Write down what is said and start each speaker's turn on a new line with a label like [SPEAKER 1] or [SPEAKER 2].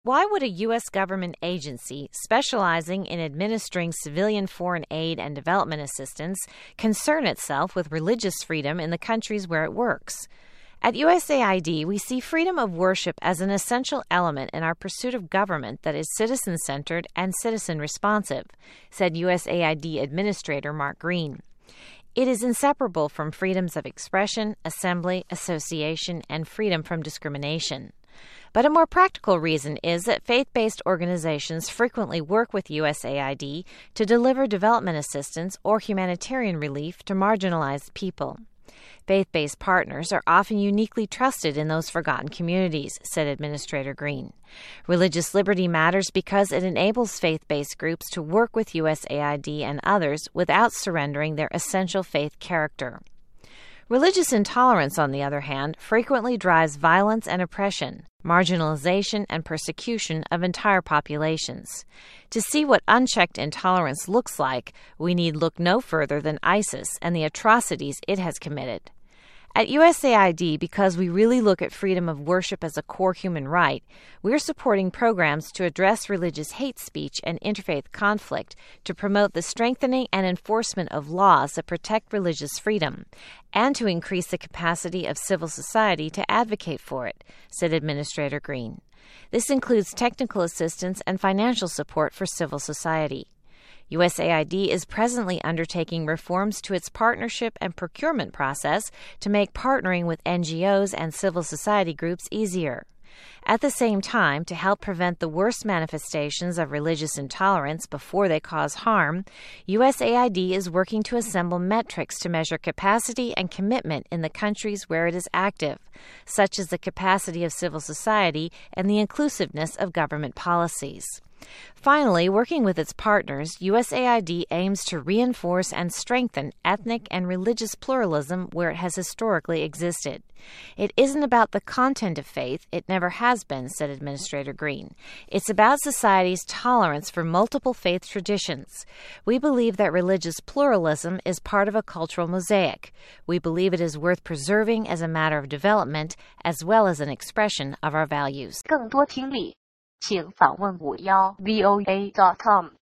[SPEAKER 1] Why would a U.S. government agency specializing in administering civilian foreign aid and development assistance concern itself with religious freedom in the countries where it works? At USAID, we see freedom of worship as an essential element in our pursuit of government that is citizen-centered and citizen-responsive, said USAID Administrator Mark Green. It is inseparable from freedoms of expression, assembly, association, and freedom from discrimination. But a more practical reason is that faith-based organizations frequently work with USAID to deliver development assistance or humanitarian relief to marginalized people. Faith-based partners are often uniquely trusted in those forgotten communities, said Administrator Green. Religious liberty matters because it enables faith-based groups to work with USAID and others without surrendering their essential faith character. Religious intolerance, on the other hand, frequently drives violence and oppression, marginalization and persecution of entire populations. To see what unchecked intolerance looks like, we need look no further than ISIS and the atrocities it has committed. At USAID, because we really look at freedom of worship as a core human right, we're supporting programs to address religious hate speech and interfaith conflict to promote the strengthening and enforcement of laws that protect religious freedom, and to increase the capacity of civil society to advocate for it, said Administrator Green. This includes technical assistance and financial support for civil society. USAID is presently undertaking reforms to its partnership and procurement process to make partnering with NGOs and civil society groups easier. At the same time, to help prevent the worst manifestations of religious intolerance before they cause harm, USAID is working to assemble metrics to measure capacity and commitment in the countries where it is active, such as the capacity of civil society and the inclusiveness of government policies. Finally, working with its partners, USAID aims to reinforce and strengthen ethnic and religious pluralism where it has historically existed. It isn't about the content of faith, it never has been, said Administrator Green. It's about society's tolerance for multiple faith traditions. We believe that religious pluralism is part of a cultural mosaic. We believe it is worth preserving as a matter of development as well as an expression of our values.
[SPEAKER 2] 更多听力请访问51voa.com